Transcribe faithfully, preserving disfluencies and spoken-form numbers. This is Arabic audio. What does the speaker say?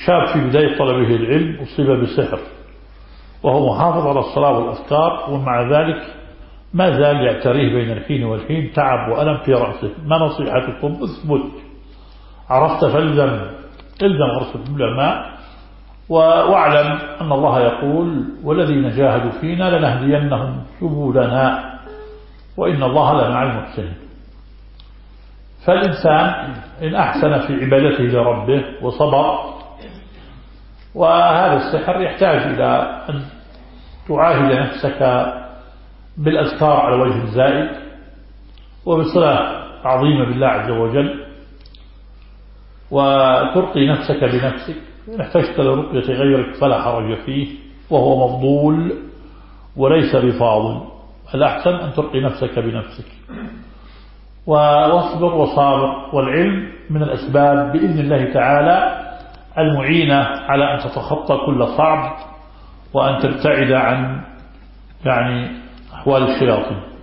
شاب في بداية طلبه العلم أصيب بسحر وهو محافظ على الصلاة والأذكار، ومع ذلك ما زال يعتريه بين الحين والحين تعب وألم في رأسه. ما نصيحتكم؟ اثبت، عرفت فالزم، الزم غرفة العلماء، واعلم أن الله يقول والذين جاهدوا فينا لنهدينهم سبلنا وإن الله لمع المحسنين. فالإنسان إن أحسن في عبادته لربه وصبر، وهذا السحر يحتاج إلى أن تعاهد نفسك بالأذكار على وجه زائد وبصلة عظيمة بالله عز وجل، وترقي نفسك بنفسك. إن احتجت لرقية غيرك فلا حرج فيه، وهو مفضول وليس بفاضل. الأحسن أن ترقي نفسك بنفسك واصبر وصابر. والعلم من الأسباب بإذن الله تعالى المعينة على أن تتخطى كل صعب وأن تبتعد عن يعني أحوال الشياطين.